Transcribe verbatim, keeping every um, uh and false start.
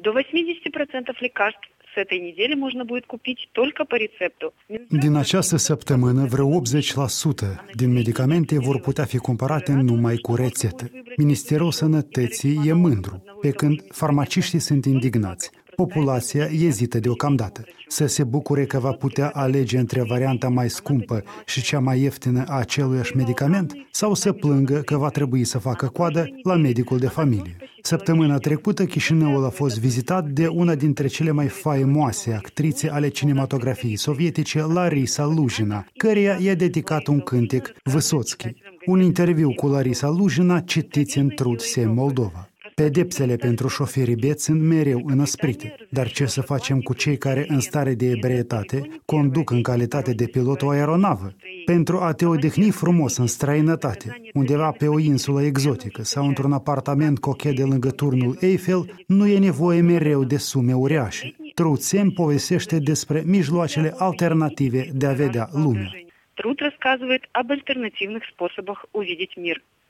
До восемьдесят процентов лекарств с этой недели можно будет купить только по рецепту. Din această săptămână, vreo optzeci la sută din medicamente vor putea fi cumpărate numai cu rețetă. Ministerul Sănătății e mândru, pe când farmaciștii sunt indignați. Populația ezită deocamdată să se bucure că va putea alege între varianta mai scumpă și cea mai ieftină a aceluiași medicament sau să plângă că va trebui să facă coadă la medicul de familie. Săptămâna trecută, Chișinăul a fost vizitat de una dintre cele mai faimoase actrițe ale cinematografiei sovietice, Larisa Lujina, căreia i-a dedicat un cântec, Vysotski. Un interviu cu Larisa Lujina citiți în Trud Sem Moldova. Pedepsele pentru șoferii beți sunt mereu înăsprite, dar ce să facem cu cei care, în stare de ebrietate, conduc în calitate de pilot o aeronavă? Pentru a te odihni frumos în străinătate, undeva pe o insulă exotică sau într-un apartament cochet de lângă turnul Eiffel, nu e nevoie mereu de sume uriașe. Trud Sem povestește despre mijloacele alternative de a vedea lumea. Труд рассказывает об альтернативных способах увидеть мир.